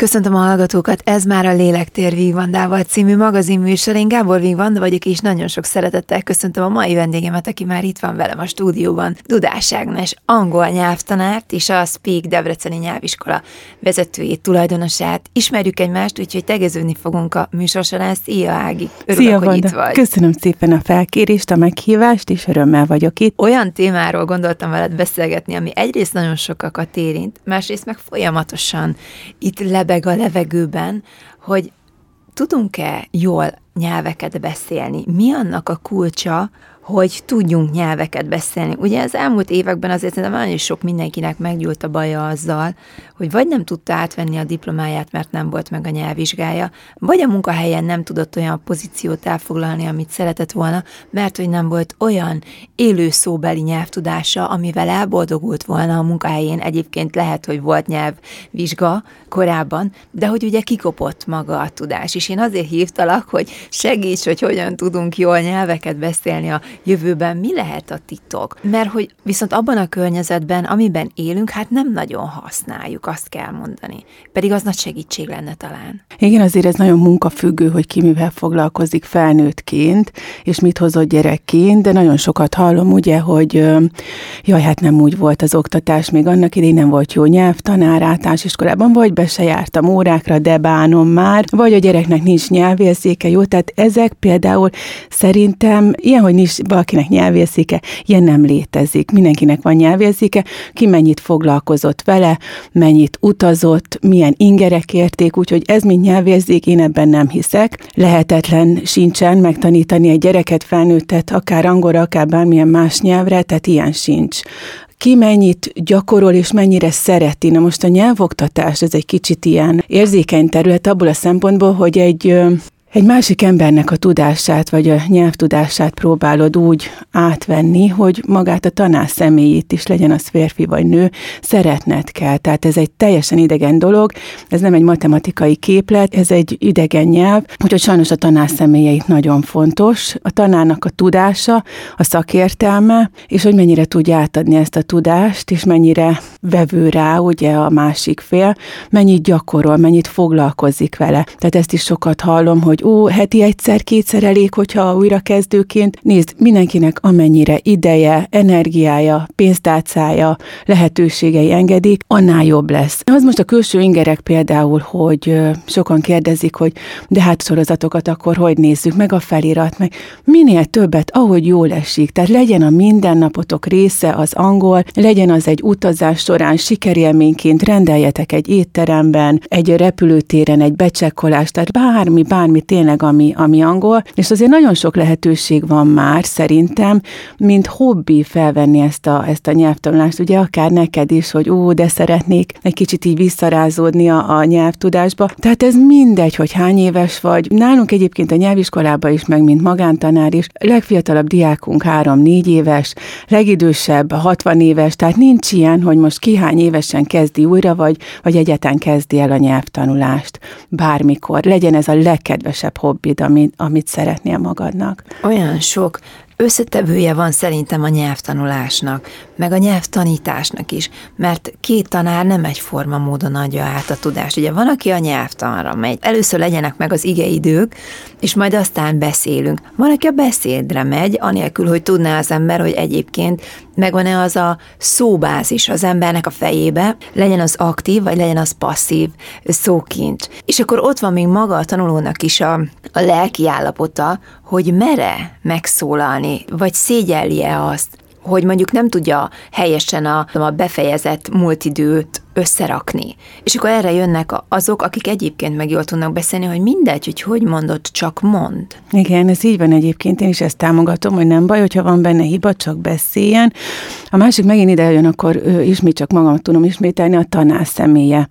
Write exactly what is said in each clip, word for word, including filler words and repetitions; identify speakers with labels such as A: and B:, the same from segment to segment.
A: Köszöntöm a hallgatókat, ez már a Lélektér Vigvandával című magazinműsor. Én Gábor Vigvanda vagyok, és nagyon sok szeretettel köszöntöm a mai vendégemet, aki már itt van velem a stúdióban, Dudás Ágnes, angol nyelvtanárt és a Speak Debreceni Nyelviskola vezetőjét, tulajdonosát. Ismerjük egymást, úgyhogy tegeződni fogunk a műsor során. Szia Ági, örülök,
B: Szia,
A: hogy
B: Vanda.
A: itt vagy.
B: Köszönöm szépen a felkérést, a meghívást, és örömmel vagyok itt.
A: Olyan témáról gondoltam veled beszélgetni, ami egyrészt nagyon sokakat érint, másrészt meg folyamatosan itt lebeg a levegőben, hogy tudunk-e jól nyelveket beszélni? Mi annak a kulcsa, hogy tudjunk nyelveket beszélni? Ugye az elmúlt években azért szerintem nagyon sok mindenkinek meggyúlt a baja azzal, hogy vagy nem tudta átvenni a diplomáját, mert nem volt meg a nyelvvizsgája, vagy a munkahelyen nem tudott olyan pozíciót elfoglalni, amit szeretett volna, mert hogy nem volt olyan élő szóbeli nyelvtudása, amivel elboldogult volna a munkahelyén. Egyébként lehet, hogy volt nyelvvizsga korábban, de hogy ugye kikopott maga a tudás. És én azért hívtalak, hogy segíts, hogy hogyan tudunk jól nyelveket beszélni a jövőben. Mi lehet a titok? Mert hogy viszont abban a környezetben, amiben élünk, hát nem nagyon használjuk, azt kell mondani. Pedig az nagy segítség lenne talán.
B: Igen, azért ez nagyon munkafüggő, hogy ki mivel foglalkozik felnőttként, és mit hozott gyerekként, de nagyon sokat hallom, ugye, hogy jaj, hát nem úgy volt az oktatás, még annak idején nem volt jó nyelvtanár általános iskolában, vagy be se jártam órákra, de bánom már, vagy a gyereknek nincs nyelvérzéke, jó, tehát ezek például szerintem ilyen, hogy nincs valakinek nyelvérzéke, ilyen nem létezik. Mindenkinek van nyelvérzéke, ki mennyit foglalkozott vele, mennyit utazott, milyen ingerek érték, úgyhogy ez mind nyelvérzék, én ebben nem hiszek. Lehetetlen sincsen megtanítani egy gyereket, felnőttet, akár angolra, akár bármilyen más nyelvre, tehát ilyen sincs. Ki mennyit gyakorol és mennyire szereti. Na most a nyelvoktatás, ez egy kicsit ilyen érzékeny terület abból a szempontból, hogy egy... Egy másik embernek a tudását, vagy a nyelvtudását próbálod úgy átvenni, hogy magát a tanár személyét is, legyen az férfi vagy nő, szeretned kell. Tehát ez egy teljesen idegen dolog, ez nem egy matematikai képlet, ez egy idegen nyelv, úgyhogy sajnos a tanár személye itt nagyon fontos. A tanárnak a tudása, a szakértelme, és hogy mennyire tudja átadni ezt a tudást, és mennyire vevő rá, ugye a másik fél, mennyit gyakorol, mennyit foglalkozik vele. Tehát ezt is sokat hallom, hogy ó, heti egyszer-kétszer elég, hogyha újrakezdőként. Nézd, mindenkinek amennyire ideje, energiája, pénztárcája, lehetőségei engedik, annál jobb lesz. Az most a külső ingerek például, hogy sokan kérdezik, hogy de hát sorozatokat akkor hogy nézzük, meg a felirat, meg minél többet, ahogy jól esik. Tehát legyen a mindennapotok része az angol, legyen az egy utazás során sikerélményként, rendeljetek egy étteremben, egy repülőtéren, egy becsekkolást, tehát bármi, bármi tényleg, ami, ami angol, és azért nagyon sok lehetőség van már szerintem, mint hobbi felvenni ezt a, ezt a nyelvtanulást, ugye akár neked is, hogy ó, de szeretnék egy kicsit így visszarázódni a, a nyelvtudásba. Tehát ez mindegy, hogy hány éves vagy. Nálunk egyébként a nyelviskolában is, meg mint magántanár is, legfiatalabb diákunk három-négy éves, legidősebb hatvan éves, tehát nincs ilyen, hogy most ki hány évesen kezdi újra, vagy, vagy egyáltalán kezdi el a nyelvtanulást. Bármikor. Legyen ez a legkedvesebb hobbid, amit, amit szeretnél magadnak.
A: Olyan sok összetevője van szerintem a nyelvtanulásnak, meg a nyelvtanításnak is, mert két tanár nem egyforma módon adja át a tudást. Ugye van, aki a nyelvtanra megy. Először legyenek meg az igeidők, és majd aztán beszélünk. Van, aki a beszédre megy, anélkül, hogy tudná az ember, hogy egyébként megvan-e az a szóbázis az embernek a fejébe, legyen az aktív, vagy legyen az passzív szókincs. És akkor ott van még maga a tanulónak is a, a lelki állapota, hogy mere megszólalni, vagy szégyelje azt, hogy mondjuk nem tudja helyesen a, a befejezett múlt időt összerakni. És akkor erre jönnek azok, akik egyébként meg jól tudnak beszélni, hogy mindegy, hogy hogy mondod, csak mond.
B: Igen, ez így van egyébként, én is ezt támogatom, hogy nem baj, hogyha van benne hiba, csak beszéljen. A másik megint ide jön, akkor ismét csak magamat tudom ismételni, a tanár személye.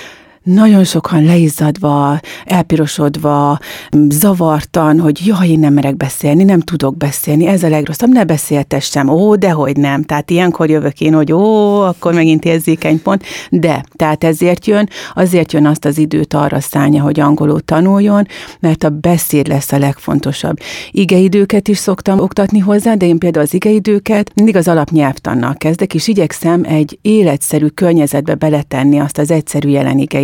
B: Nagyon sokan leizzadva, elpirosodva, zavartan, hogy jaj, én nem merek beszélni, nem tudok beszélni, ez a legrosszabb, ne beszéltessem, ó, dehogy nem. Tehát ilyenkor jövök én, hogy ó, akkor megint érzékeny pont, de, tehát ezért jön, azért jön azt az időt arra szánja, hogy angolul tanuljon, mert a beszéd lesz a legfontosabb. Igeidőket is szoktam oktatni hozzá, de én például az igeidőket mindig az alapnyelvtannal kezdek, és igyekszem egy életszerű környezetbe beletenni azt az egyszerű jelen igeidőt,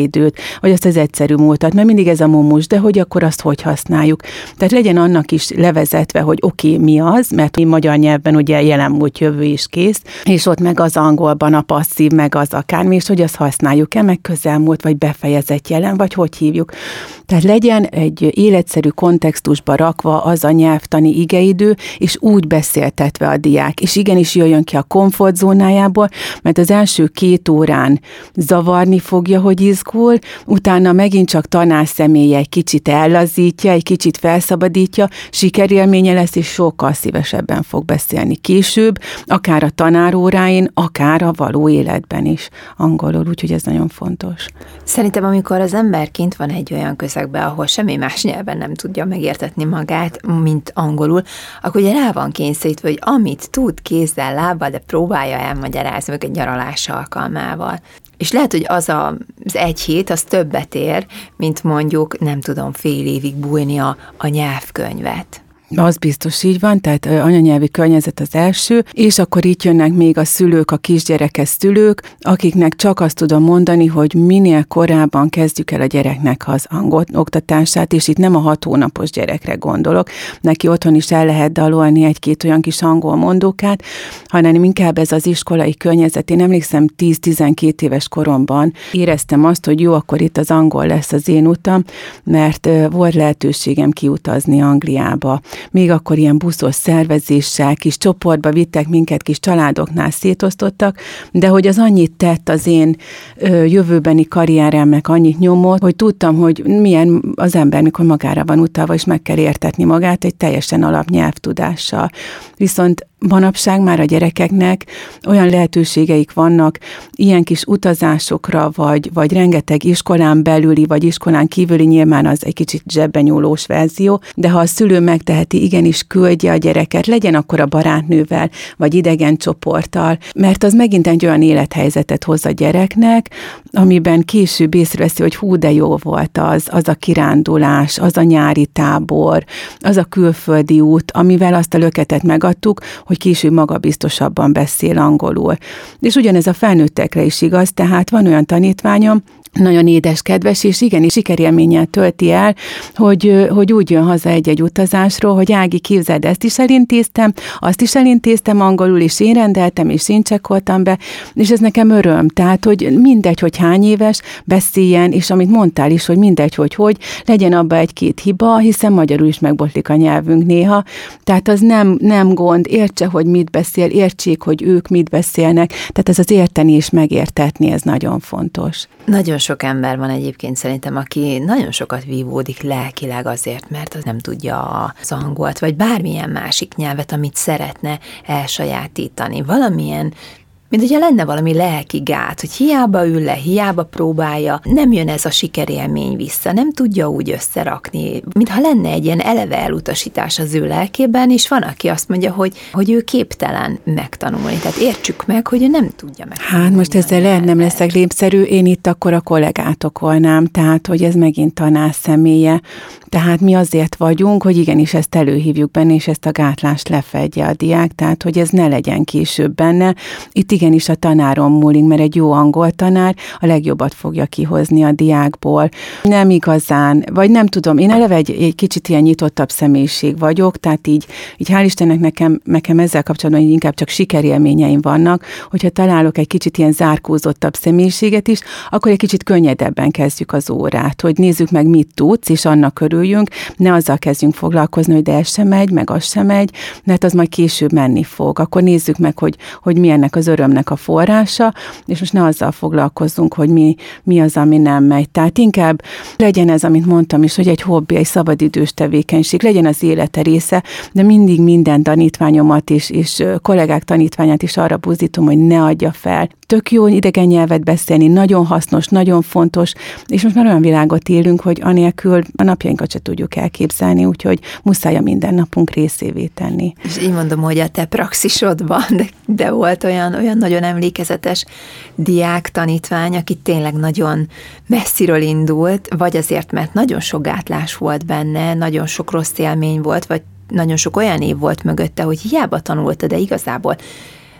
B: időt, vagy azt az egyszerű múltat, mert mindig ez a mumus, de hogy akkor azt hogy használjuk. Tehát legyen annak is levezetve, hogy oké, okay, mi az, mert mi magyar nyelvben ugye jelen múlt, jövő is kész, és ott meg az angolban a passzív, meg az akármi, és hogy azt használjuk-e, meg közelmúlt, vagy befejezett jelen, vagy hogy hívjuk. Tehát legyen egy életszerű kontextusba rakva az a nyelvtani igeidő, és úgy beszéltetve a diák. És igenis jöjjön ki a komfortzónájából, mert az első két órán zavarni fogja, hogy izgul, utána megint csak tanár személye egy kicsit ellazítja, egy kicsit felszabadítja, sikerélménye lesz, és sokkal szívesebben fog beszélni később, akár a tanáróráin, akár a való életben is angolul, úgyhogy ez nagyon fontos.
A: Szerintem, amikor az ember kint van egy olyan közegben, ahol semmi más nyelven nem tudja megértetni magát, mint angolul, akkor ugye rá van kényszerítve, hogy amit tud kézzel, lábbal, de próbálja elmagyarázni, meg egy nyaralás alkalmával. És lehet, hogy az a, az egy hét, az többet ér, mint mondjuk, nem tudom, fél évig bújni a, a nyelvkönyvet.
B: Az biztos így van, tehát anyanyelvi környezet az első, és akkor itt jönnek még a szülők, a kisgyerekes szülők, akiknek csak azt tudom mondani, hogy minél korábban kezdjük el a gyereknek az angol oktatását, és itt nem a hat hónapos gyerekre gondolok, neki otthon is el lehet dalolni egy-két olyan kis angol mondókát, hanem inkább ez az iskolai környezet. Én emlékszem, tíz-tizenkét éves koromban éreztem azt, hogy jó, akkor itt az angol lesz az én utam, mert volt lehetőségem kiutazni Angliába. Még akkor ilyen buszos szervezéssel, kis csoportba vittek minket, kis családoknál szétosztottak, de hogy az annyit tett az én ö, jövőbeni karrieremnek, annyit nyomott, hogy tudtam, hogy milyen az ember, mikor magára van utalva, és meg kell értetni magát egy teljesen alapnyelvtudással. Viszont manapság már a gyerekeknek olyan lehetőségeik vannak ilyen kis utazásokra, vagy, vagy rengeteg iskolán belüli, vagy iskolán kívüli, nyilván az egy kicsit zsebben nyúlós verzió, de ha a szülő megteheti, igenis küldje a gyereket, legyen akkor a barátnővel, vagy idegen csoporttal, mert az megint egy olyan élethelyzetet hoz a gyereknek, amiben később észreveszi, hogy hú, de jó volt az, az a kirándulás, az a nyári tábor, az a külföldi út, amivel azt a löketet megadtuk, hogy később magabiztosabban beszél angolul. És ugyanez a felnőttekre is igaz, tehát van olyan tanítványom, nagyon édes, kedves, és igenis sikerélménnyel tölti el, hogy, hogy úgy jön haza egy-egy utazásról, hogy Ági, képzeld, ezt is elintéztem, azt is elintéztem angolul, és én rendeltem, és én csekkoltam be, és ez nekem öröm. Tehát, hogy mindegy, hogy hány éves, beszéljen, és amit mondtál is, hogy mindegy, hogy hogy, legyen abba egy-két hiba, hiszen magyarul is megbotlik a nyelvünk néha, tehát az nem, nem gond, értse, hogy mit beszél, értsék, hogy ők mit beszélnek, tehát ez az érteni és megértetni, ez nagyon fontos.
A: Nagyon sok ember van egyébként szerintem, aki nagyon sokat vívódik lelkileg azért, mert az nem tudja az angolt, vagy bármilyen másik nyelvet, amit szeretne elsajátítani. Valamilyen, mint hogyha lenne valami lelki gát, hogy hiába ül le, hiába próbálja, nem jön ez a sikerélmény vissza, nem tudja úgy összerakni, mintha lenne egy ilyen eleve elutasítás az ő lelkében, és van, aki azt mondja, hogy, hogy ő képtelen megtanulni. Tehát értsük meg, hogy ő nem tudja megtanulni.
B: Hát most ezzel lehet nem leszek lépszerű, én itt akkor a kollégát okolnám, tehát hogy ez megint tanár személye. Tehát mi azért vagyunk, hogy igenis ezt előhívjuk benne, és ezt a gátlást lefedje a diák, tehát hogy ez ne legyen később benne. Itt igenis a tanáron múlik, mert egy jó angol tanár a legjobbat fogja kihozni a diákból. Nem igazán, vagy nem tudom, én eleve egy, egy kicsit ilyen nyitottabb személyiség vagyok, tehát így, így hál' Istennek nekem, nekem ezzel kapcsolatban inkább csak sikerélményeim vannak, hogyha találok egy kicsit ilyen zárkózottabb személyiséget is, akkor egy kicsit könnyedebben kezdjük az órát, hogy nézzük meg, mit tudsz, és annak körüljünk, ne azzal kezdjünk foglalkozni, hogy de ez sem megy, meg az sem megy, mert az majd később menni fog. Akkor nézzük meg, hogy, hogy mi ennek az örömnek a forrása, és most ne azzal foglalkozzunk, hogy mi, mi az, ami nem megy. Tehát inkább legyen ez, amit mondtam is, hogy egy hobbi, egy szabadidős tevékenység, legyen az élete része, de mindig minden tanítványomat is, és kollégák tanítványát is arra buzdítom, hogy ne adja fel. Tök jó idegen nyelvet beszélni, nagyon hasznos, nagyon fontos, és most már olyan világot élünk, hogy anélkül a napjainkat se tudjuk elképzelni, úgyhogy muszáj a mindennapunk részévé tenni.
A: És így mondom, hogy a te praxisodban, de, de volt olyan, olyan nagyon emlékezetes diák, tanítvány, aki tényleg nagyon messziről indult, vagy azért, mert nagyon sok gátlás volt benne, nagyon sok rossz élmény volt, vagy nagyon sok olyan év volt mögötte, hogy hiába tanulta, de igazából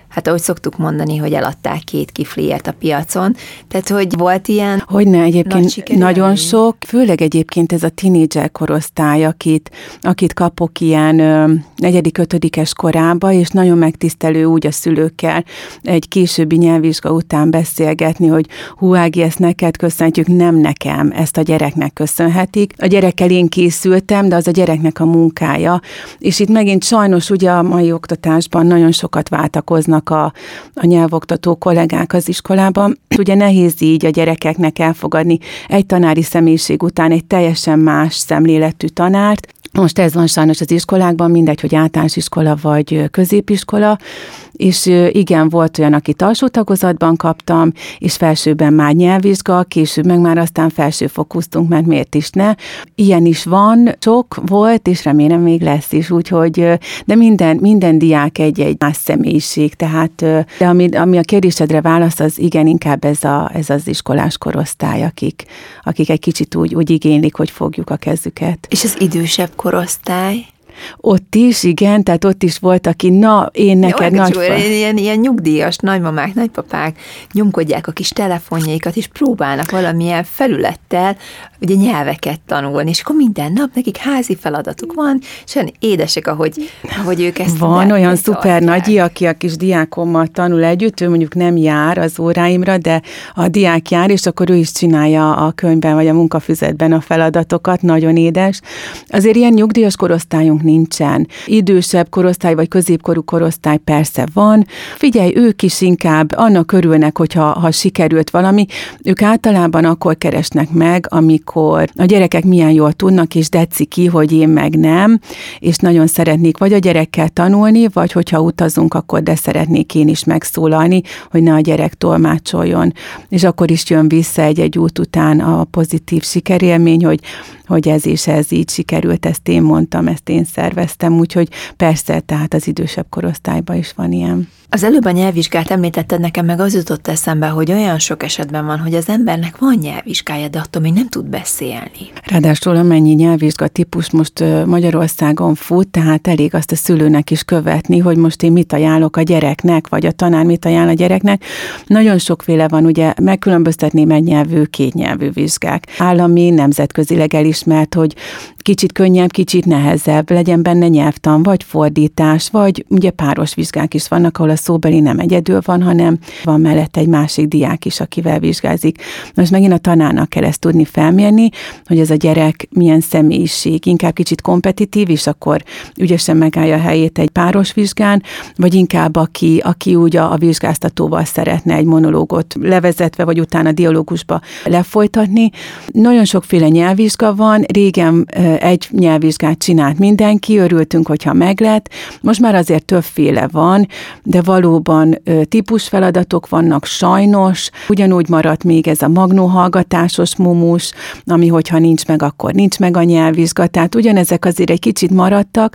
A: Hát ahogy szoktuk mondani, hogy eladták két kifliért a piacon, tehát hogy volt ilyen...
B: Hogyne, egyébként nagyon sok, főleg egyébként ez a tinédzser korosztály, akit, akit kapok ilyen ö, negyedik, ötödikes korába, és nagyon megtisztelő úgy a szülőkkel egy későbbi nyelvvizsga után beszélgetni, hogy hú, Ági, ezt neked köszönhetjük, nem nekem, ezt a gyereknek köszönhetik. A gyerekkel én készültem, de az a gyereknek a munkája, és itt megint sajnos ugye a mai oktatásban nagyon sokat váltakoznak a, a nyelvoktató kollégák az iskolában. Ugye nehéz így a gyerekeknek elfogadni egy tanári személyiség után egy teljesen más szemléletű tanárt. Most ez van sajnos az iskolákban, mindegy, hogy általános iskola vagy középiskola, és igen, volt olyan, akit alsó tagozatban kaptam, és felsőben már nyelvvizsga, később meg már aztán felsőfokúztunk, mert miért is ne. Ilyen is van, sok volt, és remélem még lesz is, úgyhogy, de minden, minden diák egy-egy más személyiség, tehát de ami, ami a kérdésedre válasz, az igen, inkább ez, a, ez az iskolás korosztály, akik, akik egy kicsit úgy, úgy igénylik, hogy fogjuk a kezüket.
A: És az idősebb korosztály?
B: Ott is, igen, tehát ott is volt, aki, na, én neked
A: ja,
B: nagy...
A: Csúr, ilyen, ilyen nyugdíjas nagymamák, nagypapák nyomkodják a kis telefonjaikat, és próbálnak valamilyen felülettel ugye nyelveket tanulni, és akkor minden nap nekik házi feladatuk van, és olyan édesek, ahogy, ahogy ők ezt...
B: Van olyan szuper nagyi, aki a kis diákommal tanul együtt, ő mondjuk nem jár az óráimra, de a diák jár, és akkor ő is csinálja a könyvben, vagy a munkafüzetben a feladatokat, nagyon édes. Azért ilyen nyugdíjas korosztályunk nincsen. Idősebb korosztály, vagy középkorú korosztály persze van. Figyelj, ők is inkább annak örülnek, hogyha ha sikerült valami. Ők általában akkor keresnek meg, amikor a gyerekek milyen jól tudnak, és deci ki, hogy én meg nem, és nagyon szeretnék vagy a gyerekkel tanulni, vagy hogyha utazunk, akkor de szeretnék én is megszólalni, hogy ne a gyerek tolmácsoljon. És akkor is jön vissza egy-egy út után a pozitív sikerélmény, hogy hogy ez és ez így sikerült, ezt én mondtam, ezt én szerveztem, úgyhogy persze, tehát az idősebb korosztályban is van ilyen.
A: Az előbb a nyelvvizsgát említetted, nekem meg az jutott eszembe, hogy olyan sok esetben van, hogy az embernek van nyelvvizsgája, de attól még nem tud beszélni.
B: Ráadásul amennyi nyelvvizsga típus most Magyarországon fut, tehát elég azt a szülőnek is követni, hogy most én mit ajánlok a gyereknek, vagy a tanár mit ajánl a gyereknek. Nagyon sokféle van, ugye megkülönböztetném egynyelvű, kétnyelvű vizsgák. Állami, nemzetközileg elismert, hogy kicsit könnyebb, kicsit nehezebb, legyen benne nyelvtan, vagy fordítás, vagy ugye páros vizsgák is vannak, ahol a szóbeli nem egyedül van, hanem van mellett egy másik diák is, akivel vizsgázik. Most megint a tanárnak kell ezt tudni felmérni, hogy ez a gyerek milyen személyiség, inkább kicsit kompetitív, és akkor ügyesen megállja a helyét egy páros vizsgán, vagy inkább aki, aki úgy a, a vizsgáztatóval szeretne egy monológot levezetve, vagy utána dialógusba lefolytatni. Nagyon sokféle nyelvvizsga van, régen egy nyelvvizsgát csinált mindenki, örültünk, hogyha meglett. Most már azért többféle van, de valóban típusfeladatok vannak sajnos. Ugyanúgy maradt még ez a magnóhallgatásos mumus, ami hogyha nincs meg, akkor nincs meg a nyelvvizsga. Tehát ugyanezek azért egy kicsit maradtak,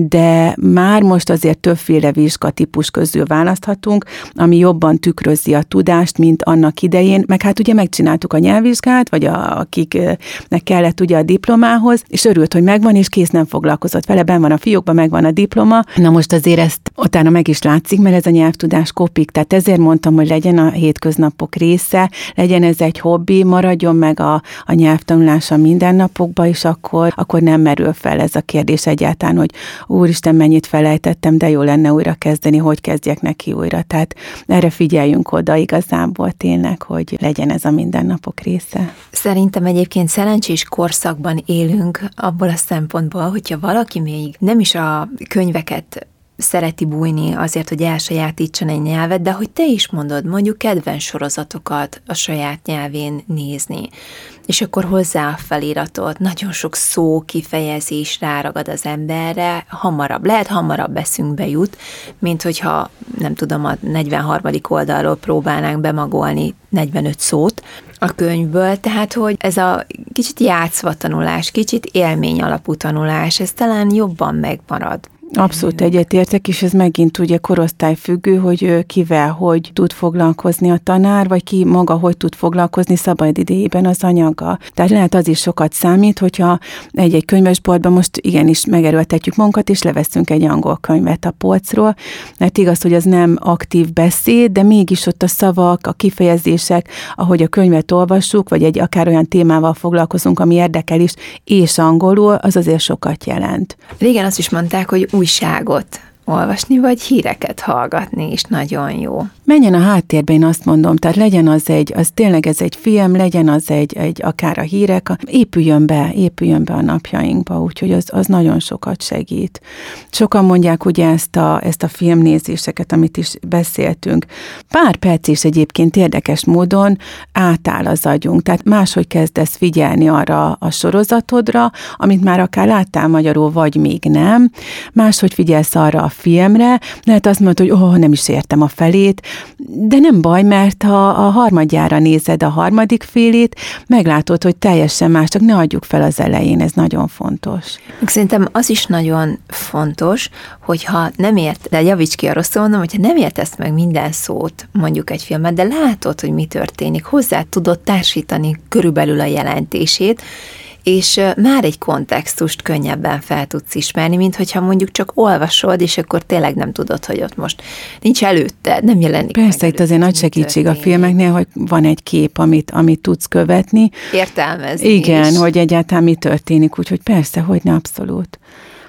B: de már most azért többféle vizsgatípus közül választhatunk, ami jobban tükrözi a tudást, mint annak idején. Meg hát ugye megcsináltuk a nyelvvizsgát, vagy a, akiknek kellett ugye a diplomához, és örült, hogy megvan, és kész, nem foglalkozott vele, benn van a fiókban, megvan a diploma. Na most azért ezt utána meg is látszik, mert ez a nyelvtudás kopik, tehát ezért mondtam, hogy legyen a hétköznapok része, legyen ez egy hobbi, maradjon meg a, a nyelvtanulás a mindennapokba, és akkor, akkor nem merül fel ez a kérdés egyáltalán, hogy úristen, mennyit felejtettem, de jó lenne újra kezdeni, hogy kezdjek neki újra. Tehát erre figyeljünk oda igazából tényleg, hogy legyen ez a mindennapok része.
A: Szerintem egyébként szerencsés korszakban élünk abból a szempontból, hogyha valaki még nem is a könyveket szereti bújni azért, hogy elsajátítson egy nyelvet, de hogy te is mondod, mondjuk kedvenc sorozatokat a saját nyelvén nézni, és akkor hozzá a feliratot, nagyon sok szó, kifejezés ráragad az emberre, hamarabb, lehet hamarabb eszünkbe jut, mint hogyha, nem tudom, a negyvenharmadik oldalról próbálnánk bemagolni negyvenöt szót a könyvből, tehát, hogy ez a kicsit játszva tanulás, kicsit élmény alapú tanulás, ez talán jobban megmarad.
B: Abszolút egyetértek, és ez megint ugye korosztályfüggő, hogy kivel hogy tud foglalkozni a tanár, vagy ki maga hogy tud foglalkozni szabad idejében az anyaggal. Tehát lehet az is sokat számít, hogyha egy-egy könyvesboltban most igenis megerőltetjük magunkat, és leveszünk egy angol könyvet a polcról, mert igaz, hogy az nem aktív beszéd, de mégis ott a szavak, a kifejezések, ahogy a könyvet olvassuk, vagy egy akár olyan témával foglalkozunk, ami érdekel is, és angolul, az azért sokat jelent.
A: Régen azt is mondták, hogy újságot olvasni, vagy híreket hallgatni is nagyon jó.
B: Menjen a háttérbe, én azt mondom, tehát legyen az egy, az tényleg ez egy film, legyen az egy, egy akár a hírek, épüljön be, épüljön be a napjainkba, úgyhogy az, az nagyon sokat segít. Sokan mondják ugye ezt a, ezt a filmnézéseket, amit is beszéltünk. Pár perc is egyébként érdekes módon átáll az agyunk, tehát máshogy kezdesz figyelni arra a sorozatodra, amit már akár láttál magyarul, vagy még nem, máshogy figyelsz arra a filmre, lehet azt mondod, hogy oh, nem is értem a felét, de nem baj, mert ha a harmadjára nézed a harmadik félét, meglátod, hogy teljesen más, csak ne adjuk fel az elején, ez nagyon fontos.
A: Szerintem az is nagyon fontos, hogyha nem ért, de javíts ki a rosszul mondom, hogyha nem értesz meg minden szót, mondjuk egy filmet, de látod, hogy mi történik, hozzá tudod társítani körülbelül a jelentését, és már egy kontextust könnyebben fel tudsz ismerni, mint hogyha mondjuk csak olvasod, és akkor tényleg nem tudod, hogy ott most nincs előtted, nem jelenik.
B: Persze, itt azért nagy segítség történik a filmeknél, hogy van egy kép, amit, amit tudsz követni.
A: Értelmezni
B: Igen,
A: is.
B: hogy egyáltalán mi történik, úgyhogy persze, hogy ne abszolút.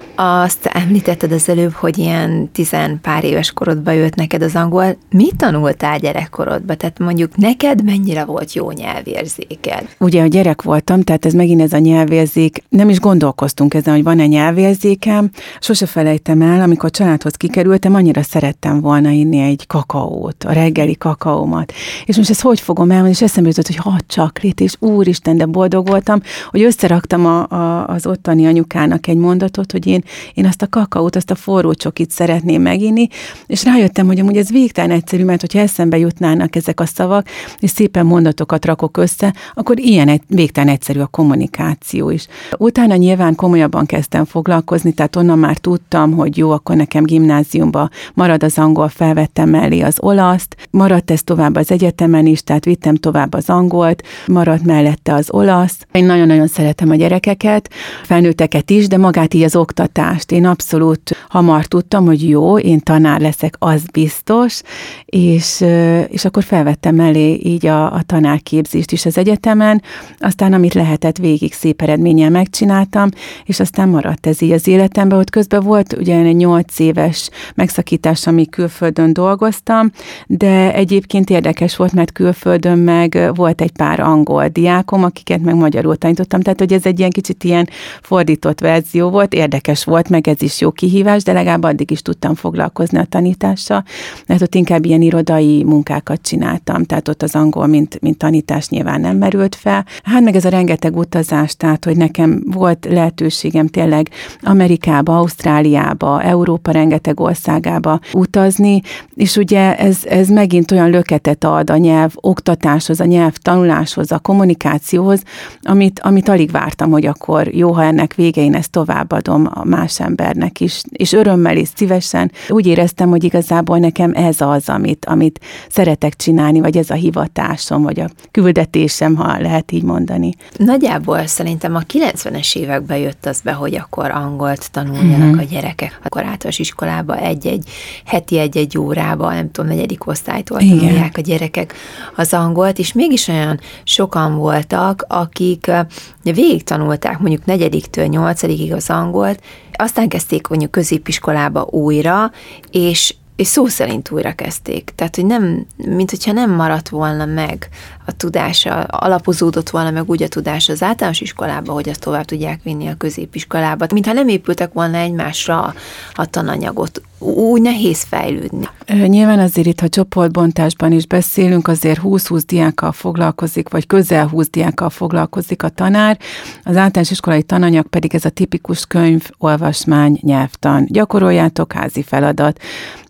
A: Azt említetted az előbb, hogy ilyen tizen pár éves korodban jött neked az angol. Mit tanultál gyerekkorodban? Tehát mondjuk neked mennyire volt jó nyelvérzéked?
B: Ugye a gyerek voltam, tehát ez megint ez a nyelvérzék. Nem is gondolkoztunk ezen, hogy van-e nyelvérzékem. Sose felejtem el, amikor családhoz kikerültem, annyira szerettem volna inni egy kakaót, a reggeli kakaómat. És most ezt hogy fogom elmondani, és eszembe jutott, hogy hat csaklit, és úristen, de boldog voltam, hogy összeraktam a, a, az ottani anyukának egy mondatot, hogy én Én azt a kakaót, azt a forró csokit szeretném meginni, és rájöttem, hogy amúgy ez végtelen egyszerű, mert hogyha eszembe jutnának ezek a szavak, és szépen mondatokat rakok össze, akkor ilyen egy, végtelen egyszerű a kommunikáció is. Utána nyilván komolyabban kezdtem foglalkozni, tehát onnan már tudtam, hogy jó, akkor nekem gimnáziumban marad az angol, felvettem mellé az olaszt, maradt ez tovább az egyetemen is, tehát vittem tovább az angolt, maradt mellette az olasz. Én nagyon-nagyon szeretem a gyerekeket, felnőtteket is, de magát így az oktatást. Én abszolút hamar tudtam, hogy jó, én tanár leszek, az biztos, és, és akkor felvettem mellé így a, a tanárképzést is az egyetemen, aztán amit lehetett, végig szép eredménnyel megcsináltam, és aztán maradt ez így az életemben, ott közben volt ugye egy nyolc éves megszakítás, ami külföldön dolgoztam, de egyébként érdekes volt, mert külföldön meg volt egy pár angol diákom, akiket meg magyarul tanítottam, tehát hogy ez egy ilyen kicsit ilyen fordított verzió volt, érdekes volt, meg ez is jó kihívás, de legalább addig is tudtam foglalkozni a tanítással, mert ott inkább ilyen irodai munkákat csináltam, tehát ott az angol, mint, mint tanítás nyilván nem merült fel. Hát meg ez a rengeteg utazás, tehát hogy nekem volt lehetőségem tényleg Amerikába, Ausztráliába, Európa rengeteg országába utazni, és ugye ez, ez megint olyan löketet ad a nyelv oktatáshoz, a nyelv tanuláshoz, a kommunikációhoz, amit, amit alig vártam, hogy akkor jó, ha ennek vége, én ezt továbbadom a más embernek is, és örömmel és szívesen. Úgy éreztem, hogy igazából nekem ez az, amit, amit szeretek csinálni, vagy ez a hivatásom, vagy a küldetésem, ha lehet így mondani.
A: Nagyjából szerintem a kilencvenes években jött az be, hogy akkor angolt tanuljanak uh-huh. a gyerekek. Akkor általános iskolába egy-egy, heti egy-egy órába, nem tudom, negyedik osztálytól tanulják a gyerekek az angolt, és mégis olyan sokan voltak, akik végig tanulták mondjuk negyediktől nyolcadikig az angolt, aztán kezdték mondjuk középiskolába újra, és, és szó szerint újra kezdték. Tehát, hogy nem, mint hogyha nem maradt volna meg a tudása, alapozódott volna meg úgy a tudás az általános iskolába, hogy azt tovább tudják vinni a középiskolába. Mintha nem épültek volna egymásra a, a tananyagot. Úgy nehéz fejlődni.
B: Nyilván azért itt, ha csoportbontásban is beszélünk, azért húsz-húsz diákkal foglalkozik, vagy közel húsz diákkal foglalkozik a tanár. Az általános iskolai tananyag pedig ez a tipikus könyv, olvasmány, nyelvtan. Gyakoroljátok, házi feladat.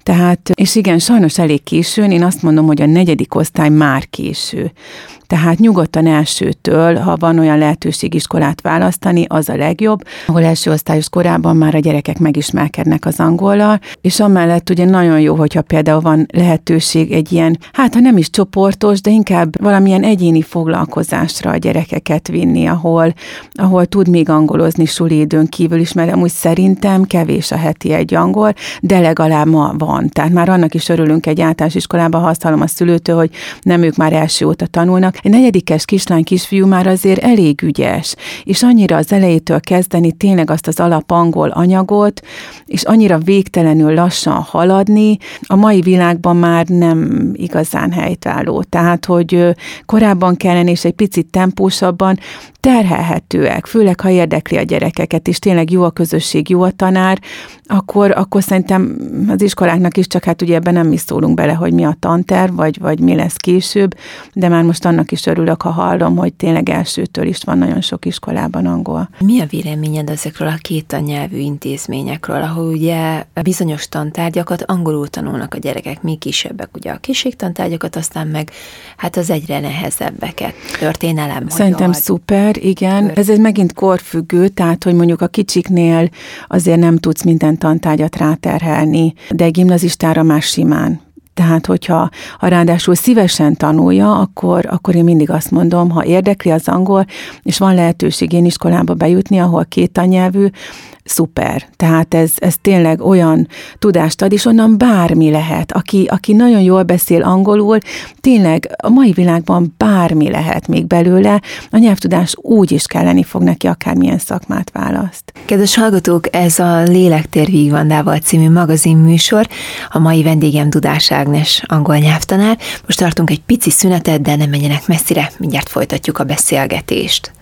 B: Tehát, és igen, sajnos elég későn, én azt mondom, hogy a negyedik osztály már késő. Tehát nyugodtan elsőtől, ha van olyan lehetőség iskolát választani, az a legjobb, ahol első osztályos korában már a gyerekek megismerkednek az angollal, és amellett ugye nagyon jó, hogyha például van lehetőség egy ilyen, hát ha nem is csoportos, de inkább valamilyen egyéni foglalkozásra a gyerekeket vinni, ahol, ahol tud még angolozni suli időn kívül is, mert amúgy szerintem kevés a heti egy angol, de legalább ma van. Tehát már annak is örülünk egy általános iskolában, ha azt hallom a szülőtől, hogy nem ők már első óta tanulnak. Egy negyedikes kislány, kisfiú már azért elég ügyes, és annyira az elejétől kezdeni tényleg azt az alapangol anyagot, és annyira végtelenül lassan haladni, a mai világban már nem igazán helytálló. Tehát, hogy korábban kellene, és egy picit tempósabban terhelhetőek, főleg ha érdekli a gyerekeket, és tényleg jó a közösség, jó a tanár, akkor, akkor szerintem az iskoláknak is, csak hát ugye ebben nem mi szólunk bele, hogy mi a tanterv, vagy, vagy mi lesz később, de már most annak is örülök, ha hallom, hogy tényleg elsőtől is van nagyon sok iskolában angol.
A: Mi a véleményed ezekről a két tannyelvű intézményekről, ahol ugye bizonyos tantárgyakat angolul tanulnak a gyerekek, mi kisebbek, ugye a készségtantárgyakat, aztán meg hát az egyre nehezebbeket, történelem,
B: Szerintem
A: magyar,
B: szuper, igen. Ez egy megint korfüggő, tehát, hogy mondjuk a kicsiknél azért nem tudsz minden tantárgyat ráterhelni, de egy gimnazistára már simán. Tehát, hogyha ha ráadásul szívesen tanulja, akkor, akkor én mindig azt mondom, ha érdekli az angol, és van lehetőség én iskolába bejutni, ahol két tannyelvű, szuper. Tehát ez, ez tényleg olyan tudást ad, és onnan bármi lehet. Aki, aki nagyon jól beszél angolul, tényleg a mai világban bármi lehet még belőle, a nyelvtudás úgy is kelleni fog neki, akármilyen szakmát választ.
A: Kedves hallgatók, ez a Lélektér Vígvandával című magazinműsor, a mai vendégem Dudás Ágnes angol nyelvtanár. Most tartunk egy pici szünetet, de nem menjenek messzire, mindjárt folytatjuk a beszélgetést.